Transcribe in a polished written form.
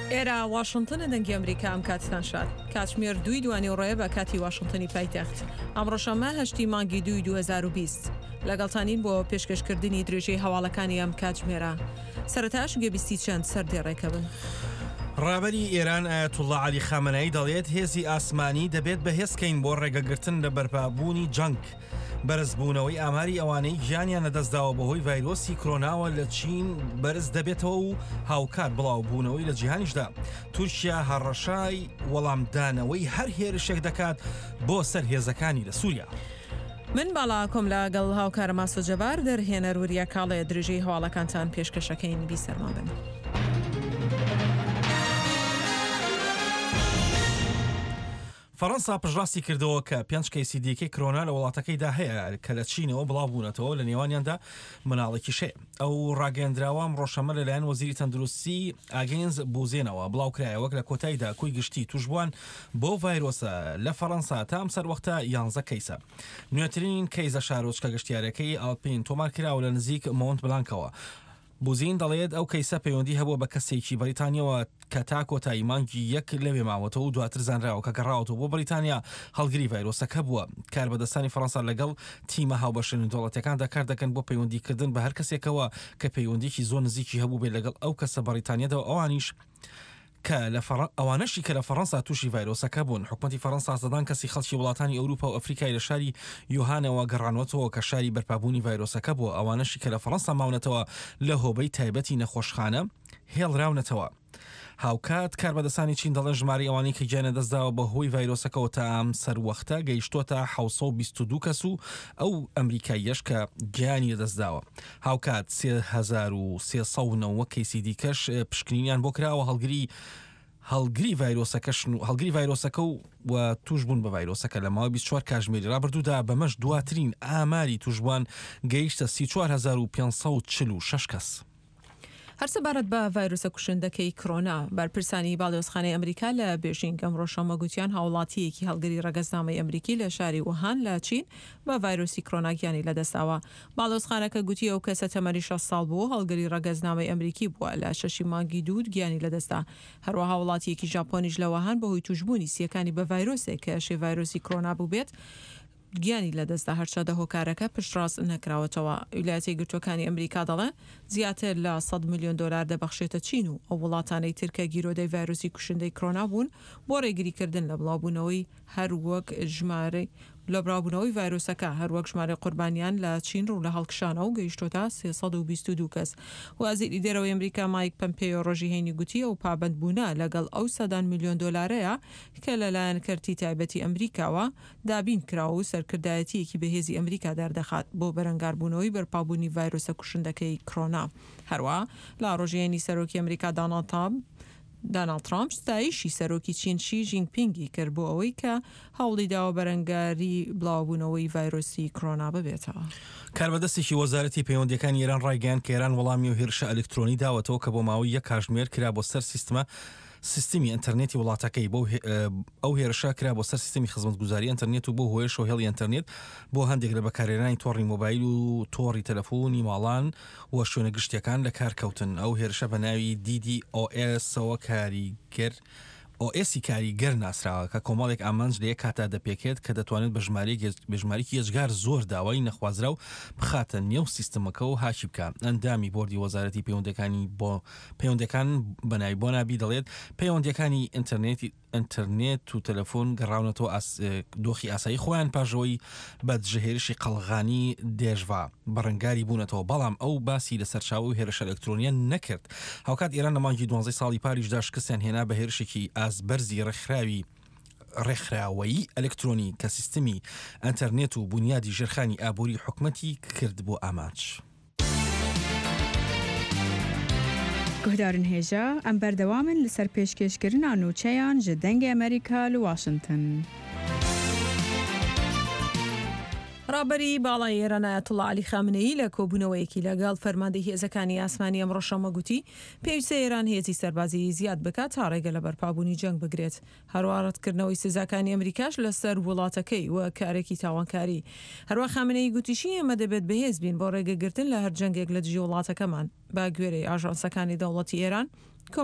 ئێرە واشنتنە دەنگی ئەمریکا ئەم کاتتان شاد کاتژمێر 2 دوانی ڕێ بە کاتی واشنتنی پایتەخت ئەمڕۆژەمە 8 مانگی 2 2020 لەگەڵتانین بۆ پێشکەشکردنی درێژەی هەواڵەکانی ئەم کاتژمێرە سەرەتاش گوێبیستی چەند سەردێڕێکە بن. ڕابەری ئێران ئایەتوڵڵا عەلی خامنەئی دەڵێت هێزی ئاسمانی دەبێت بەهێزکەین بۆ ڕێگەگرتن لە بەرپابوونی جەنگ. بەرزبوونەوەی ئاماری ئەوانەی ژیانیان لەدەستداوە بەهۆی ڤایرۆسی کۆرۆناوە لە چین بەرز دەبێتەوە و هاوکات بڵاوبوونەوەی لە جیهانیشدا. تورکیا هەڕەشای وەڵامدانەوەی هەر هێرشێک دەکات بۆ سەر هێزەکانی لە سووریا. من باڵا کۆم لەگەڵ هاوکارە ماسۆ جەبار دەرهێنەر وریە کاڵێ درێژەی هەواڵەکانتان پێشکەشەکەین بیسەرمان بن. فەڕەنسا پژڕاستی کردەوە کە 5 کەیسی دیکەی کۆرۆنا لە وڵاتەکەیدا هەیە کە لە چینەوە بڵاوبوونەتەوە لە نێوانیاندا مناڵێکیش هەیە. ئەو ڕاگەیەندراوە ڕۆژەمە لەلایەن وەزیری تەندروستی ئاگەنز بوزێنەوە بڵاوکرایە وەک لە کۆتاییدا کۆی گشتی توشبووان بۆ ڤایرۆسە لە فەڕەنسا تا ئەم سەروەختە 11 کەیسە. نوێترین کەیزە شارۆچکە گەشتیارەکەی ئاڵپین تۆمار کراوە لە نزیک مۆنت بلانکەوە. بوزین دەڵێت ئەو کەیسە پەیوەندی هەبووە بە کەسێکی بەریتانیەوە کە تا کۆتایی مانگی 1 لەوێ ماوەتەوە و دواتر زانراوە کە گەڕاوەتەوە بۆ بەریتانیا هەڵگری ڤایرۆسەکە بووە. کاربەدەستانی فەڕەنسا لەگەڵ تیمە هاوبەشێنن دەوڵەتەکاندا کار دەکەن بۆ پەیوەندیکردن بە هەر کەسێکەوە کە پەیوەندیکی زۆر نزیکی هەبوو بێت لەگەڵ ئەو کەسە بەریتانیەدەوە ئەوانیش ئەوانەشی کە لە فەڕەنسا تووشی ڤایرۆسەکە بوون. حکومەتی فەڕەنسا سەدان کەسی خەڵکی وڵاتانی ئەوروپا و ئەفریقای لە شاری یوهانەوە گەڕانوەتەوە کە شاری بەرپابوونی ڤایرۆسەکە بووە. ئەوانەشی کە لە فەڕەنسا ماونەتەوە لە هۆبەی تایبەتی نەخۆشخانە هێڵراونەتەوە. هاوکات کاربەدەستانی چین دەڵێن ژماری ئەوانەی کە گیانە دەستداوە بە هۆی ڤایرۆسەکەەوە تا ئەم سەروەختە گەیشتۆتە 722 کەس و ئەو ئەمریکاییەش کە گیانی دەستداوە. هاوکات 3390 کەیسی دیکەش پشکنینیان بۆ کراوە هەڵگری ڤایرۆسەکە و توشبوون بە ڤایرۆسەکە لە ماوەی 24 کاتژمێری ڕابردوودا بەمەش دواترین ئاماری توشبووان گەیشتە 34546 کەس. هەر سەبارەت بە ڤایرۆسە کوشندەکەی کۆرۆنا بەرپرسانی باڵێۆزخانەی ئەمریکا لە بێژینگ ئەم ڕۆژەمە گوتیان هاوڵاتیەکی هەڵگری ڕەگەزنامەی ئەمریکی لە شاری ووهان لە چین بە ڤایرۆسی کۆرۆنا گیانی لەدەستاوە. باڵێۆزخانەکە گوتی ئەو کەسە تەمەنی 6 ساڵ بوو هەڵگری ڕەگەزنامەی ئەمریکی بووە لە 6 مانگی 2 گیانی لەدەستا. هەروەها وڵاتیەکی ژاپۆنیش لە ووهان بەهۆی توشبوونی سیەکانی بە ڤایرۆسێک کە شێ ڤایرۆسی کۆرۆنا بوو بێت گیانی لەدەستا هەرچەدە هۆکارەکە پشتڕاست نەکراوەتەوە. ویلایەتە یەکگرتووەکانی ئەمریکا دەڵێن زیاتر لە 100 میلیۆن دلار دەبەخشێتە چین و ئەو وڵاتانەی ترکە گیرۆدەی ڤایرۆسی کوشندەی کۆرۆنا بوون بۆ ڕێگریکردن لە بڵاوبوونەوەی هەروەک ژمارەی لە بڕاوبوونەوەی ڤایرۆسەکە هەروەک ژمارە قوربانیان لە چین ڕوو لە هەڵکشانە و گەیشتۆتە 322 کەس. وەزیری دەرەوەی ئەمریکا مایک پەمپێۆ ڕۆژی هەینی گوتی ئەو پابەندبوونە لەگەڵ ئەو 100 میلیۆن دلارەیە کە لەلایەن کەرتی تایبەتی ئەمریکاوە دابین کراوە و سەرکردایەتیەکی بەهێزی ئەمریکا دەردەخات بۆ بەرەنگاربوونەوەی بەرپابوونی ڤایرۆسە کوشندەکەی کۆرۆنا. هەروە لە ڕۆژی هەینی سەرۆکی ئەمریکا دانالد ترامپ ستایشی سەرۆکی چین شی ژینگپینگی کرد بۆ ئەوەی کە هەوڵی داوە بەرەنگاری بڵاوبوونەوەی ڤایرۆسی کۆرۆنا ببێتەوە. کاربەدەستێکی وەزارەتی پەیوەندیەکانی ئێران ڕایگەیاند کە ئێران وەڵامی و هێرشە ئەلکترۆنی داوەتەوە کە بۆ ماوەی 1 کاتژمێر کرا بۆ سەر سیستمی ئینتەرنێتی وڵاتەکەی بۆ ئەو هێرشە کرا بۆ سەر سیستمی خزمەتگوزاری ئینتەرنێت و بۆ هۆیە شۆهێڵی ئینتەرنێت بۆ هەندێک لە بەکارهێنانی تۆڕی مۆبایل و تۆڕی تەلەفۆنی ماڵان و شوێنە گشتیەکان لە کارکەوتن. ئەو هێرشە بە ناوی DDoSەوە OSی کاریگەر ناسراوە کە کۆمەڵێک ئامانج لە یەک کاتا دەپێکێت کە دەتوانێت بەژمارێکی هێزگار زۆر داوای نەخوازرا و بخاتە نێو سیستەمەکە و هاشی بکە. ئەندامی بۆردی وەزارەتی پەیوەندەکان بەناوی بۆ نابی دەڵێت پەیوەندیەکانی ئینتەرنێت و تەلەفۆن گەڕاونەتەوە دۆخی ئاسایی خۆیان پاژەوەی بەدژهێرشی قەڵغانی دێژوا بەڕەنگاری بوونەتەوە، بەڵام ئەو باسی لە سەرچاوە و هێرشە ئەلکترۆنیە نەکرد. هاوکات ئێران لە مانگی 12 ساڵی پاریشدا شکستیان هێنا بە هێرشێکی ئازبەرزی ڕێکخراوەیی ئەلکترۆنی کە سیستمی ئینتەرنێت و بنیادی ژێرخانی ئابووری حکومەتی کرد بۆ ئاماج. گهدارن هێژە ئەم بەردەوامن لەسەر پێشکەشکردنا نوچەیان ji dengê ئەمریکا لە واشنتن. ڕابەری باڵای ئێران ئایەتوڵڵا عەلی خامنەیی لە کۆبوونەوەیەکی لەگەڵ فەرماندەی هێزەکانی ئاسمانی ئەم ڕۆژەمە گوتی پێویستە ئێران هێزی سەربازی زیاد بکات تا ڕێگە لە بەرپابوونی جەنگ بگرێت. هەروە ڕەتکردنەوەی سزاکانی ئەمریکاش لەسەر وڵاتەکەی وە کارێکی تاوانکاری. هەروە خامنەیی گوتیشی ئێمە دەبێت بەهێز بین بۆ ڕێگەگرتن لە هەر جەنگێک لە دژی وڵاتەکەمان. با گوێرەی ئاژانسەکانی دەوڵەتی ئێران